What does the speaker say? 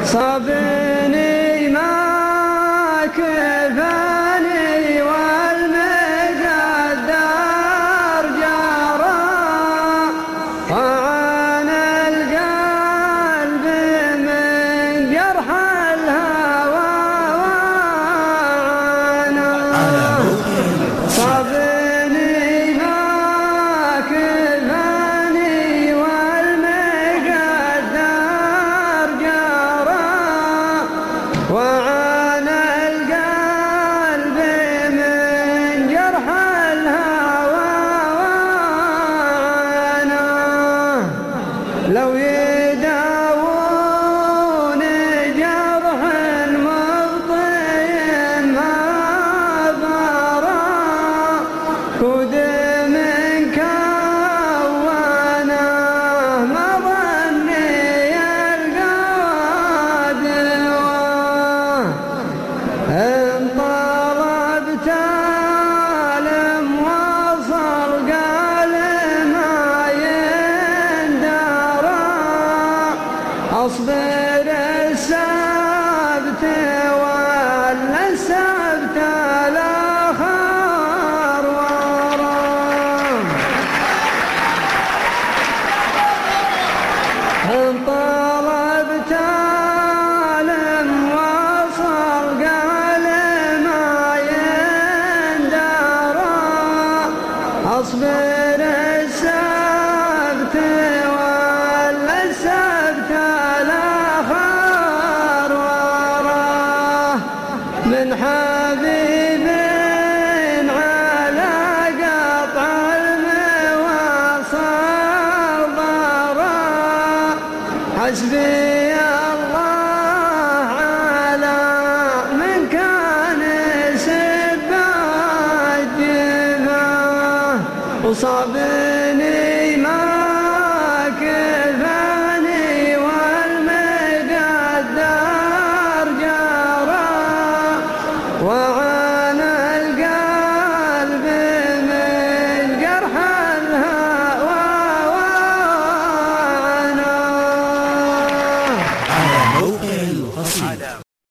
صابني ما كفاني والمقدر جرى وعن القلب من جرح الهوى وعنا صابني ما كفاني والمقدر جرى وعن القلب من جرح الهوى وعنا لو يداوون جرح مبطي ما ضرى كود من كونه ما ظني القادوة إن طلبت المواصل قال ما يندرى أصبر السبت ولا السبت الآخر وراه إن طلبت المواصل قال ما يندرى أصبر السبت ولا السبت الآخر وراه من حبيب على قطع المواصل ضرى حسبي الله على من كان سبا الجفا وصابر